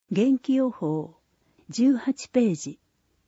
元気予報18ページ。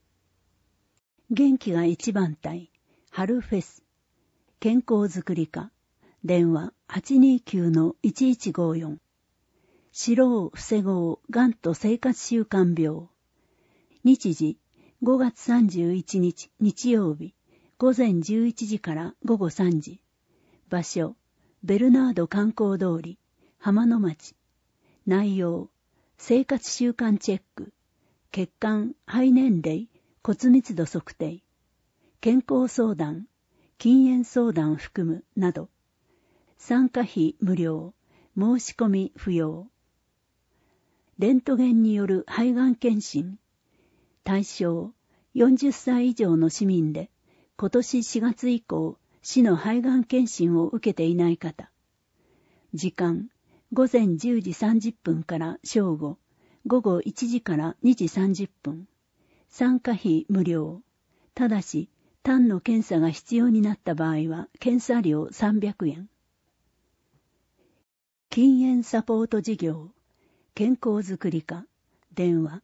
元気が一番隊春フェス健康づくり課電話 829-1154 死老防ごうがんと生活習慣病日時5月31日日曜日午前11時から午後3時場所ベルナード観光通り浜野町内容生活習慣チェック血管肺年齢骨密度測定健康相談禁煙相談含むなど参加費無料申し込み不要レントゲンによる肺がん検診対象40歳以上の市民で今年4月以降市の肺がん検診を受けていない方時間午前10時30分から正午午後1時から2時30分参加費無料ただし単の検査が必要になった場合は検査料300円禁煙サポート事業健康づくり課電話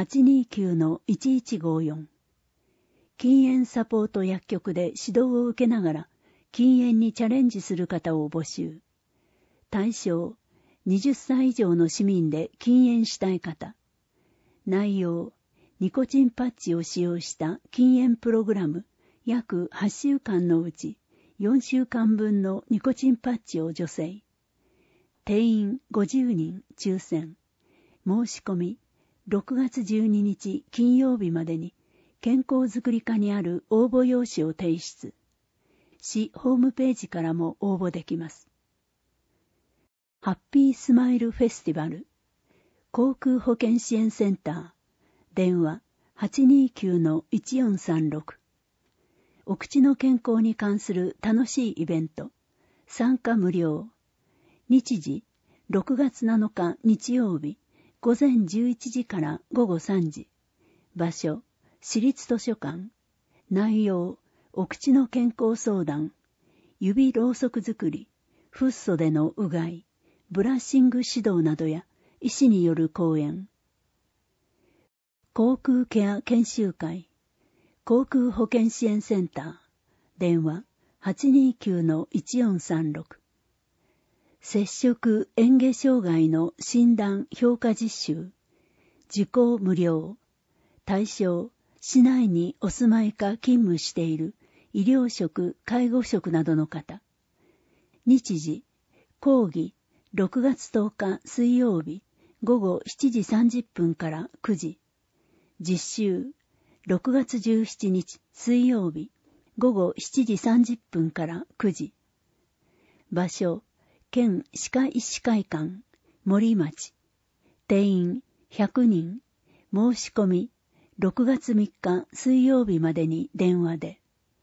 829-1154 禁煙サポート薬局で指導を受けながら禁煙にチャレンジする方を募集対象20歳以上の市民で禁煙したい方内容ニコチンパッチを使用した禁煙プログラム約8週間のうち4週間分のニコチンパッチを助成定員50人抽選申し込み6月12日金曜日までに健康づくり課にある応募用紙を提出市ホームページからも応募できますハッピースマイルフェスティバル航空保険支援センター電話 829-1436 お口の健康に関する楽しいイベント参加無料日時6月7日日曜日午前11時から午後3時場所市立図書館内容お口の健康相談指ろうそく作りフッ素でのうがいブラッシング指導などや医師による講演航空ケア研修会航空保険支援センター電話 829-1436 摂食嚥下障害の診断評価実習受講無料対象市内にお住まいか勤務している医療職介護職などの方日時講義6月10日水曜日午後7時30分から9時実習6月17日水曜日午後7時30分から9時場所県歯科医師会館森町定員100人申し込み6月3日水曜日までに電話で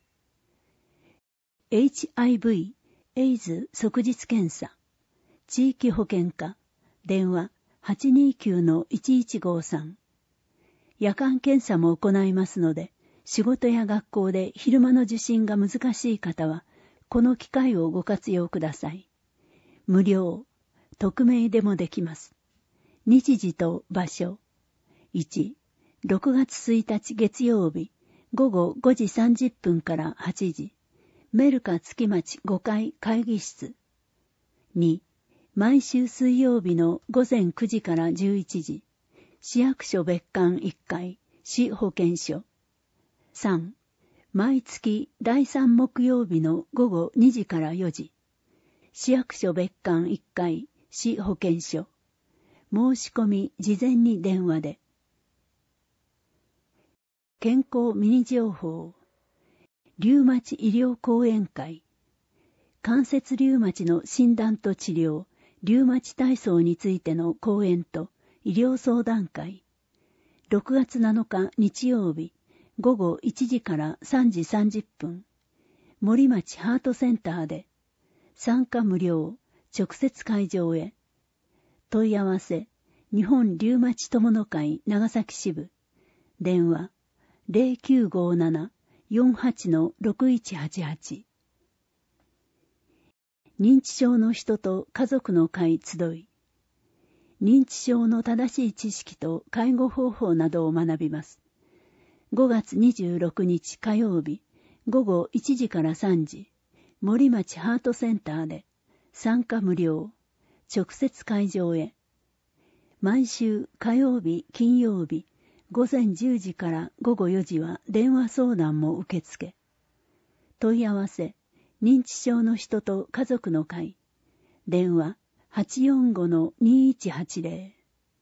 HIV エイズ即日検査地域保健課電話 829-1153 夜間検査も行いますので仕事や学校で昼間の受診が難しい方はこの機会をご活用ください無料匿名でもできます日時と場所1 6月1日月曜日午後5時30分から8時メルカ月町5階会議室2毎週水曜日の午前9時から11時市役所別館1階市保健所3毎月第3木曜日の午後2時から4時市役所別館1階市保健所申し込み事前に電話で健康ミニ情報リウマチ医療講演会関節リウマチの診断と治療リウマチ体操についての講演と医療相談会6月7日日曜日午後1時から3時30分森町ハートセンターで参加無料直接会場へ問い合わせ日本リウマチ友の会長崎支部電話 0957-48-6188 認知症の人と家族の会集い認知症の正しい知識と介護方法などを学びます。5月26日火曜日、午後1時から3時、森町ハートセンターで、参加無料、直接会場へ。毎週火曜日、金曜日、午前10時から午後4時は電話相談も受付。問い合わせ、認知症の人と家族の会。電話 845-2180。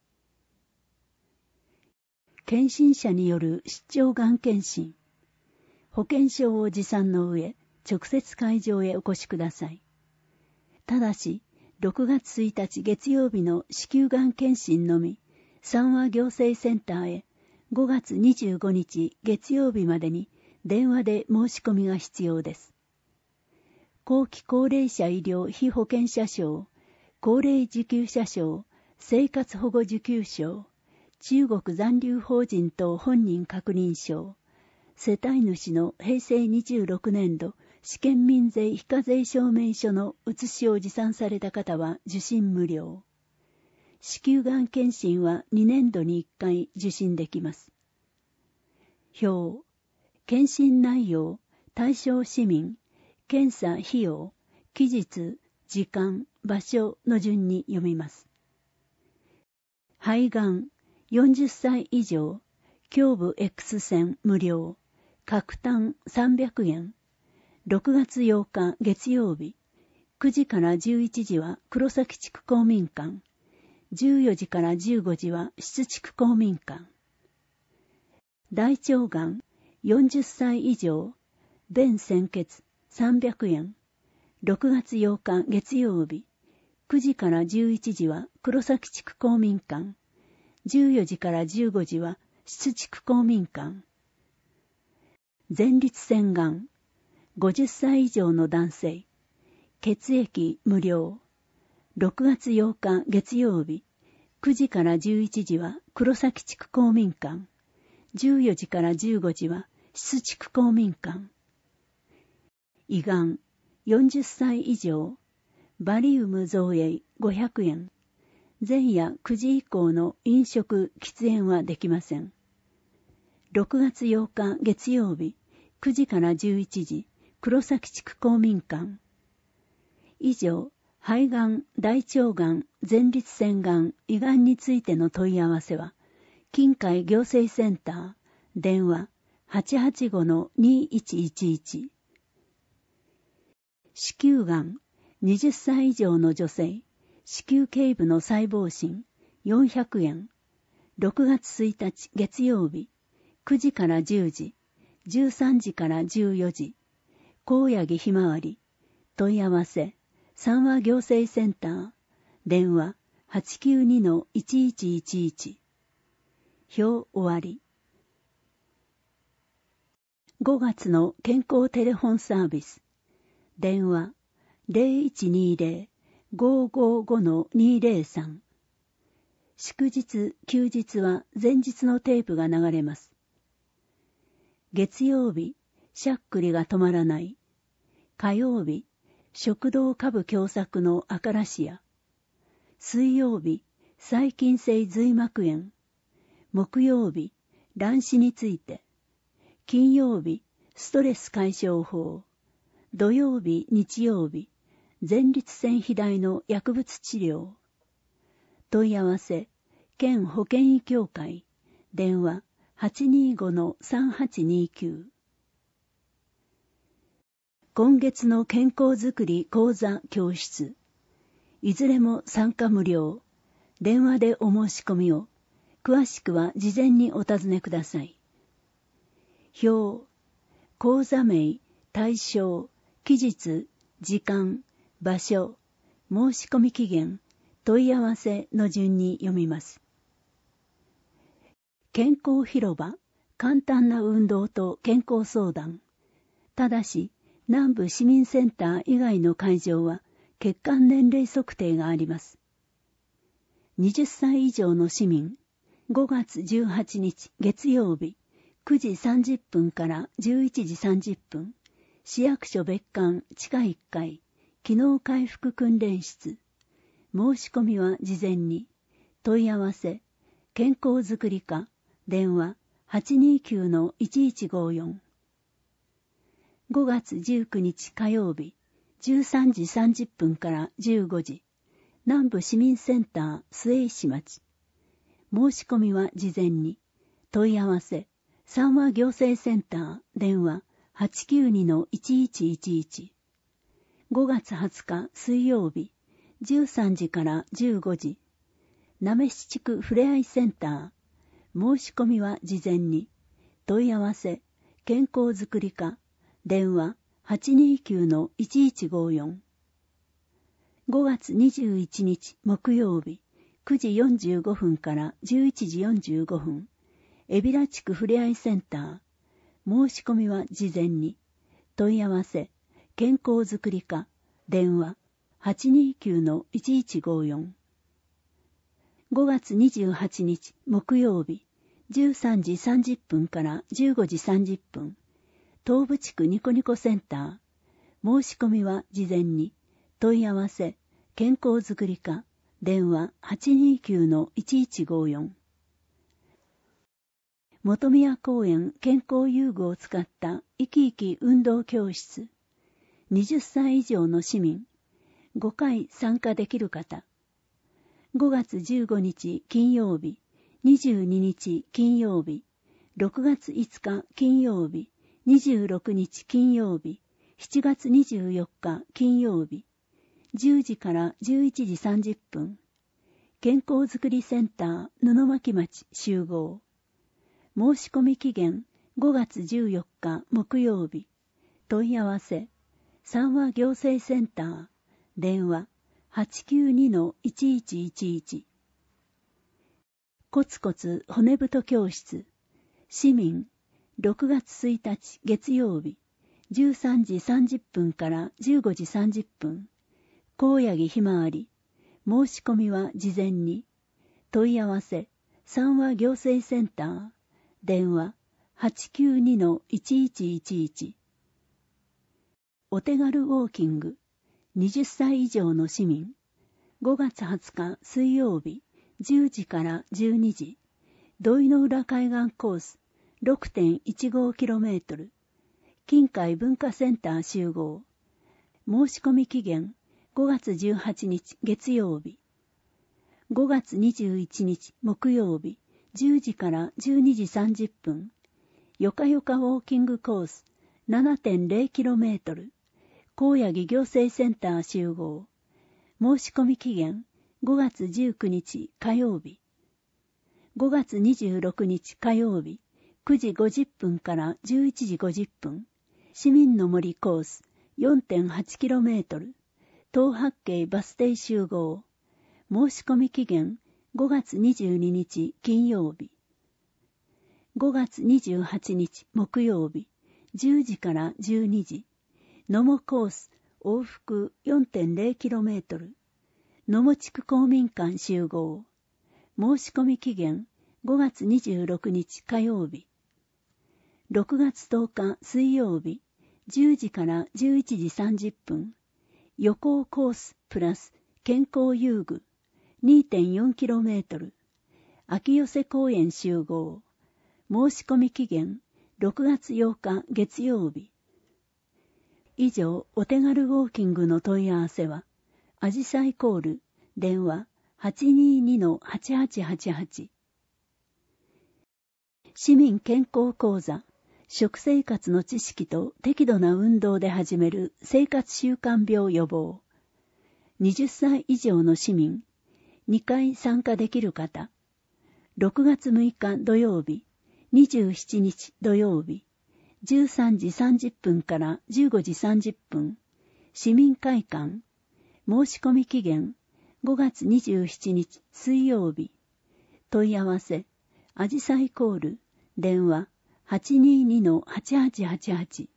検診者による出張がん検診。保険証を持参の上、直接会場へお越しください。ただし、6月1日月曜日の子宮がん検診のみ、三和行政センターへ5月25日月曜日までに電話で申し込みが必要です。後期高齢者医療被保険者証、高齢受給者証、生活保護受給証、中国残留法人等本人確認証、世帯主の平成26年度試験民税非課税証明書の写しを持参された方は受診無料。子宮がん検診は2年度に1回受診できます。表、検診内容、対象市民、検査費用、期日、時間、場所の順に読みます。肺がん、40歳以上、胸部 X 線無料、角炭300円。6月8日月曜日、9時から11時は黒崎地区公民館、14時から15時は質地区公民館。大腸がん、40歳以上、便潜血300円。6月8日月曜日、9時から11時は黒崎地区公民館、14時から15時は質地区公民館。前立腺がん、50歳以上の男性、血液無料。6月8日月曜日、9時から11時は黒崎地区公民館、14時から15時は質地区公民館。胃がん、40歳以上、バリウム造影500円。前夜9時以降の飲食、喫煙はできません。6月8日月曜日、9時から11時、黒崎地区公民館。以上、肺がん、大腸がん、前立腺がん、胃がんについての問い合わせは、近海行政センター、電話 885-2111。子宮がん、20歳以上の女性、子宮頸部の細胞診、400円。6月1日月曜日、9時から10時、13時から14時、高野木ひまわり、問い合わせ、三和行政センター、電話 892-1111。表終わり。5月の健康テレフォンサービス。電話 0120-555-203。祝日、休日は前日のテープが流れます。月曜日、しゃっくりが止まらない。火曜日、食道下部狭窄のアカラシア。水曜日、細菌性髄膜炎。木曜日、卵子について。金曜日、ストレス解消法。土曜日、日曜日、前立腺肥大の薬物治療。問い合わせ、県保健医協会。電話 825-3829。今月の健康づくり講座教室。いずれも参加無料。電話でお申し込みを。詳しくは事前にお尋ねください。表、講座名、対象、期日、時間、場所、申し込み期限、問い合わせの順に読みます。健康広場、簡単な運動と健康相談。ただし、南部市民センター以外の会場は血管年齢測定があります。20歳以上の市民、5月18日月曜日、9時30分から11時30分、市役所別館地下1階、機能回復訓練室。申し込みは事前に。 問い合わせ、健康づくり課、電話 829-1154。5月19日火曜日、13時30分から15時、南部市民センター末石町。申し込みは事前に。問い合わせ、三和行政センター、電話 892-1111。5月20日水曜日、13時から15時、なめし地区ふれあいセンター。申し込みは事前に。問い合わせ、健康づくり課、電話 829-1154。5月21日木曜日、9時45分から11時45分、海老名地区ふれあいセンター。申し込みは事前に。問い合わせ、健康づくり課、電話 829-1154。5月28日木曜日、13時30分から15時30分、東部地区ニコニコセンター。申し込みは事前に。問い合わせ、健康づくり課、電話 829-1154。本宮公園健康遊具を使った生き生き運動教室。20歳以上の市民、5回参加できる方。5月15日金曜日、22日金曜日、6月5日金曜日、26日金曜日、7月24日金曜日、10時から11時30分、健康づくりセンター布巻町集合。申し込み期限5月14日木曜日。問い合わせ、三和行政センター、電話 892-1111。コツコツ骨太教室、市民、6月1日月曜日、13時30分から15時30分、高柳ひまわり。申し込みは事前に。問い合わせ、三和行政センター、電話 892-1111。お手軽ウォーキング、20歳以上の市民。5月20日水曜日、10時から12時、土井の浦海岸コース 6.15km、近海文化センター集合。申し込み期限5月18日月曜日。5月21日木曜日、10時から12時30分、よかよかウォーキングコース 7.0km、高柳行政センター集合。申し込み期限5月19日火曜日。5月26日火曜日、9時50分から11時50分、市民の森コース 4.8km、東八景バス停集合。申し込み期限5月22日金曜日。5月28日木曜日、10時から12時、野茂コース往復 4.0km、野茂地区公民館集合。申し込み期限5月26日火曜日。6月10日水曜日、10時から11時30分、予行コースプラス健康遊具 2.4km、秋寄せ公園集合。申し込み期限6月8日月曜日。以上、お手軽ウォーキングの問い合わせは、あじさいコール、電話 822-8888。市民健康講座、食生活の知識と適度な運動で始める生活習慣病予防。20歳以上の市民、2回参加できる方。6月6日土曜日、27日土曜日、13時30分から15時30分、市民会館。申し込み期限5月27日水曜日。問い合わせ、あじさいコール、電話 822-8888。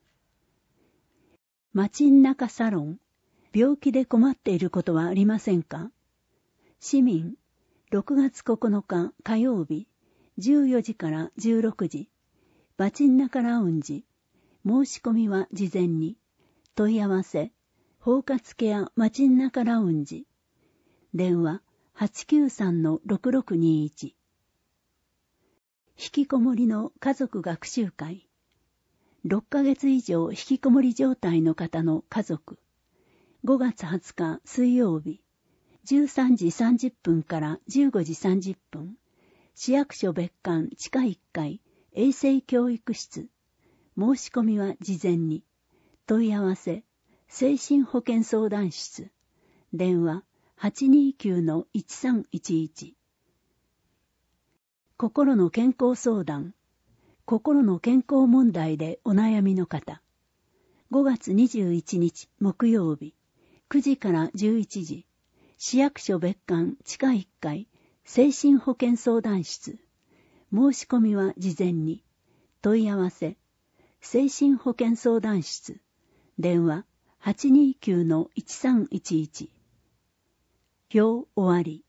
街ん中サロン、病気で困っていることはありませんか？市民、6月9日火曜日、14時から16時、街ん中ラウンジ。申し込みは事前に。問い合わせ、包括ケア街ん中ラウンジ。電話 893-6621。引きこもりの家族学習会。6ヶ月以上引きこもり状態の方の家族。5月20日水曜日。13時30分から15時30分。市役所別館地下1階衛生教育室。申し込みは事前に。問い合わせ精神保健相談室。電話 829-1311。心の健康相談。心の健康問題でお悩みの方。5月21日木曜日。9時から11時。市役所別館地下1階精神保健相談室。申し込みは事前に。問い合わせ精神保健相談室。電話 829-1311。表終わり。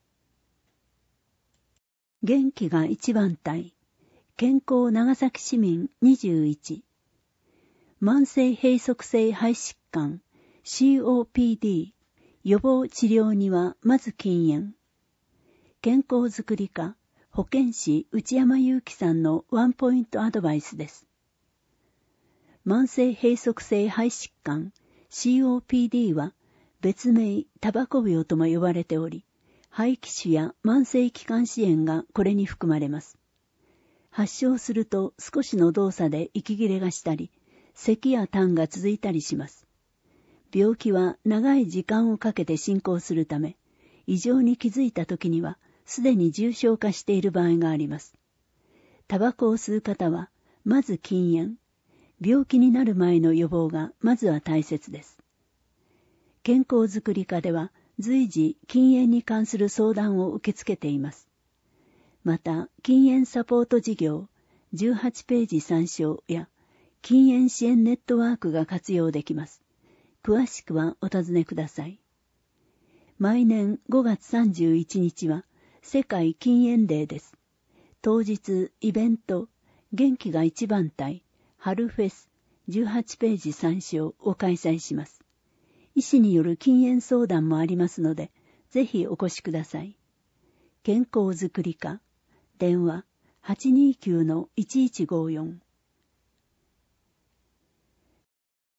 元気が一番隊。健康長崎市民21。慢性閉塞性肺疾患 COPD 予防治療にはまず禁煙。健康づくり課保健師内山祐樹さんのワンポイントアドバイスです。慢性閉塞性肺疾患 COPD は別名タバコ病とも呼ばれており、肺気腫や慢性気管支炎がこれに含まれます。発症すると少しの動作で息切れがしたり、咳や痰が続いたりします。病気は長い時間をかけて進行するため、異常に気づいた時にはすでに重症化している場合があります。タバコを吸う方は、まず禁煙。病気になる前の予防がまずは大切です。健康づくり課では随時禁煙に関する相談を受け付けています。また、禁煙サポート事業18ページ参照や禁煙支援ネットワークが活用できます。詳しくはお尋ねください。毎年5月31日は世界禁煙デーです。当日イベント元気が一番隊春フェス18ページ参照を開催します。医師による禁煙相談もありますので、ぜひお越しください。健康づくり課電話 829-1154